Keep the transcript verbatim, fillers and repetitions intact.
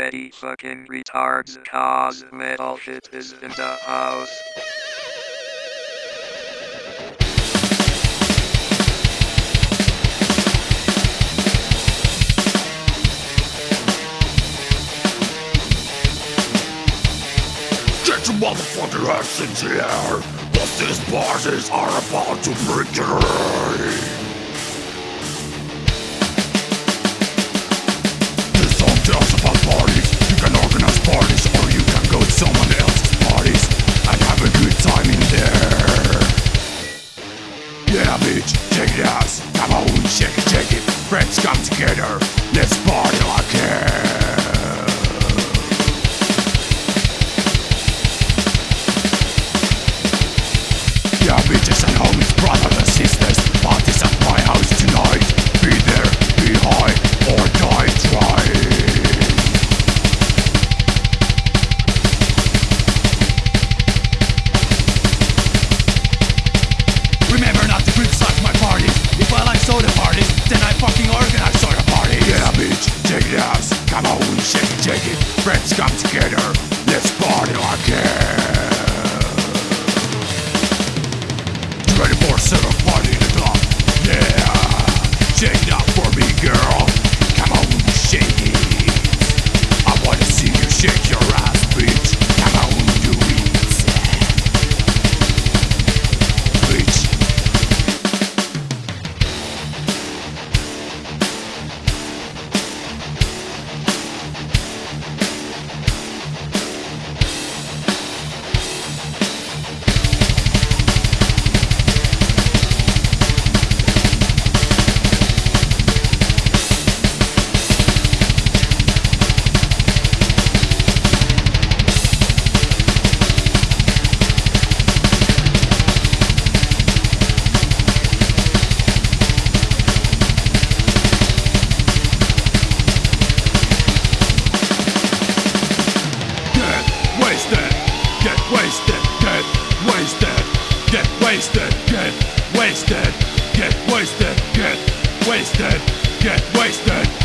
ready fucking retards, cause metal shit is in the house. Get your motherfucking ass in the air, cause these parties are about to begin. This song tells about parties. You can organize parties, or you can go to someone else's parties and have a good time in there. Yeah, bitch, shake it ass. Come on, shake it, shake it. Friends come together, let's party like hell. Yeah, bitches and homies, brothers and sisters, parties at my house tonight. Be there, be high, or die trying. Remember not to criticize my parties. If I like soda parties, then I fucking organize soda parties. Yeah, bitch, take it out. Come on, shake it, shake it. Friends come together, let's party like hell. twenty-four seven party in the club, yeah. Shake it up for me, girl. Come on, shake it. I wanna see you shake your ass, bitch. Come on, do it, bitch. Get wasted, get wasted, get wasted, get wasted, get wasted, get wasted, get wasted.